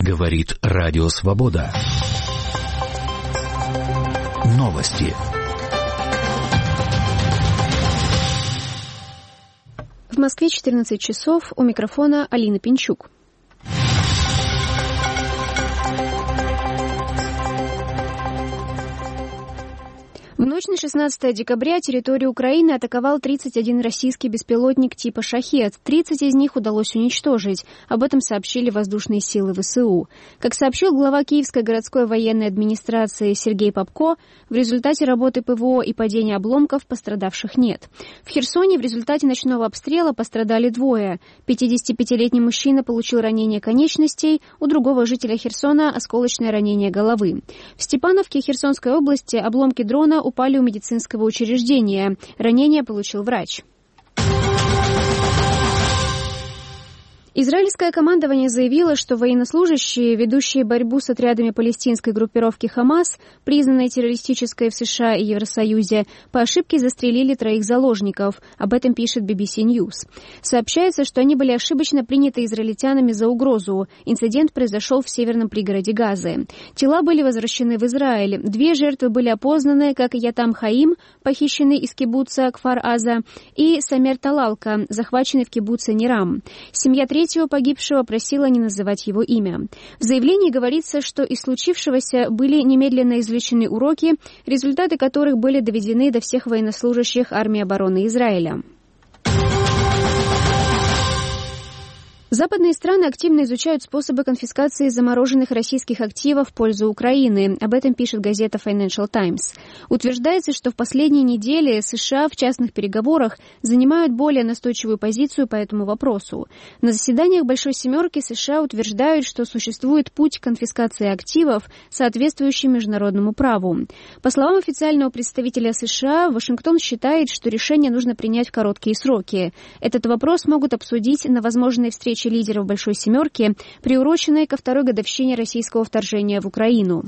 Говорит Радио Свобода. Новости. В Москве 14 часов. У микрофона Алина Пинчук. В ночь на 16 декабря территорию Украины атаковал 31 российский беспилотник типа «Шахед». 30 из них удалось уничтожить. Об этом сообщили воздушные силы ВСУ. Как сообщил глава Киевской городской военной администрации Сергей Попко, в результате работы ПВО и падения обломков пострадавших нет. В Херсоне в результате ночного обстрела пострадали двое. 55-летний мужчина получил ранение конечностей, у другого жителя Херсона осколочное ранение головы. В Степановке Херсонской области обломки дрона упали у медицинского учреждения. Ранение получил врач. Израильское командование заявило, что военнослужащие, ведущие борьбу с отрядами палестинской группировки «Хамас», признанной террористической в США и Евросоюзе, по ошибке застрелили 3 заложников. Об этом пишет BBC News. Сообщается, что они были ошибочно приняты израильтянами за угрозу. Инцидент произошел в северном пригороде Газы. Тела были возвращены в Израиль. 2 жертвы были опознаны как Ятам Хаим, похищенный из кибуца Кфар-Аза, и Самер Талалка, захваченный в кибуце Нирам. Семья 3-го погибшего просила не называть его имя. В заявлении говорится, что из случившегося были немедленно извлечены уроки, результаты которых были доведены до всех военнослужащих армии обороны Израиля. Западные страны активно изучают способы конфискации замороженных российских активов в пользу Украины. Об этом пишет газета Financial Times. Утверждается, что в последние недели США в частных переговорах занимают более настойчивую позицию по этому вопросу. На заседаниях Большой Семерки США утверждают, что существует путь конфискации активов, соответствующий международному праву. По словам официального представителя США, Вашингтон считает, что решение нужно принять в короткие сроки. Этот вопрос могут обсудить на возможной встрече лидеров Большой Семерки, приуроченной ко 2-й годовщине российского вторжения в Украину.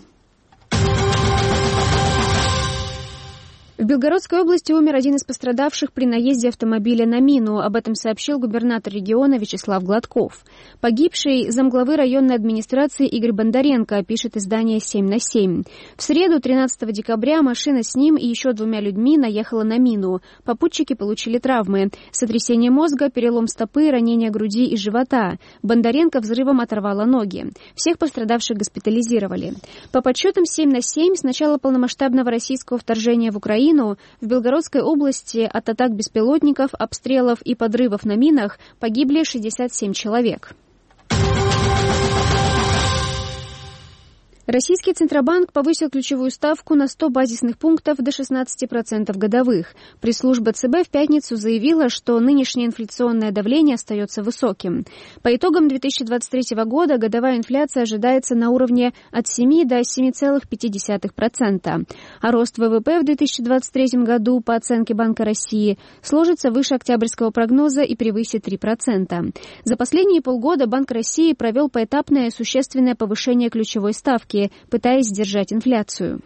В Белгородской области умер один из пострадавших при наезде автомобиля на мину. Об этом сообщил губернатор региона Вячеслав Гладков. Погибший замглавы районной администрации Игорь Бондаренко, пишет издание «7/7». В среду, 13 декабря, машина с ним и еще 2 людьми наехала на мину. Попутчики получили травмы: сотрясение мозга, перелом стопы, ранение груди и живота. Бондаренко взрывом оторвало ноги. Всех пострадавших госпитализировали. По подсчетам 7/7, с начала полномасштабного российского вторжения в Украину в Белгородской области от атак беспилотников, обстрелов и подрывов на минах погибли 67 человек. Российский Центробанк повысил ключевую ставку на 100 базисных пунктов до 16% годовых. Пресс-служба ЦБ в пятницу заявила, что нынешнее инфляционное давление остается высоким. По итогам 2023 года годовая инфляция ожидается на уровне от 7 до 7,5%. А рост ВВП в 2023 году, по оценке Банка России, сложится выше октябрьского прогноза и превысит 3%. За последние полгода Банк России провел поэтапное существенное повышение ключевой ставки, пытаясь сдержать инфляцию.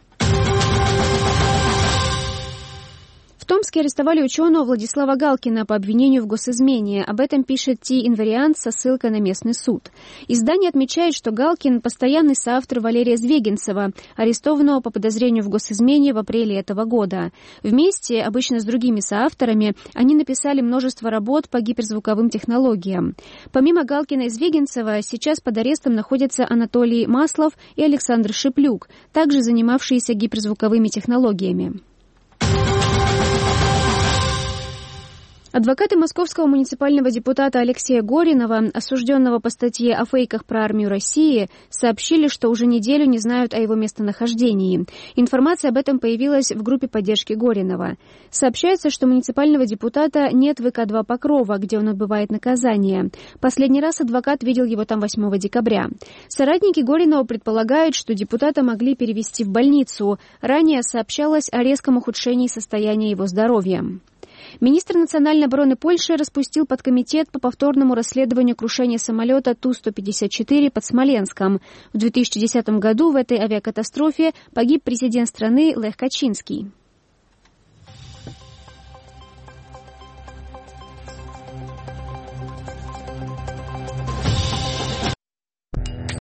В Томске арестовали ученого Владислава Галкина по обвинению в госизмене. Об этом пишет Ти-Инвариант со ссылкой на местный суд. Издание отмечает, что Галкин – постоянный соавтор Валерия Звегинцева, арестованного по подозрению в госизмене в апреле этого года. Вместе, обычно с другими соавторами, они написали множество работ по гиперзвуковым технологиям. Помимо Галкина и Звегинцева, сейчас под арестом находятся Анатолий Маслов и Александр Шиплюк, также занимавшиеся гиперзвуковыми технологиями. Адвокаты московского муниципального депутата Алексея Горинова, осужденного по статье о фейках про армию России, сообщили, что уже неделю не знают о его местонахождении. Информация об этом появилась в группе поддержки Горинова. Сообщается, что муниципального депутата нет в ВК-2 Покрова, где он отбывает наказание. Последний раз адвокат видел его там 8 декабря. Соратники Горинова предполагают, что депутата могли перевести в больницу. Ранее сообщалось о резком ухудшении состояния его здоровья. Министр национальной обороны Польши распустил подкомитет по повторному расследованию крушения самолета Ту-154 под Смоленском. В 2010 году в этой авиакатастрофе погиб президент страны Лех Качинский.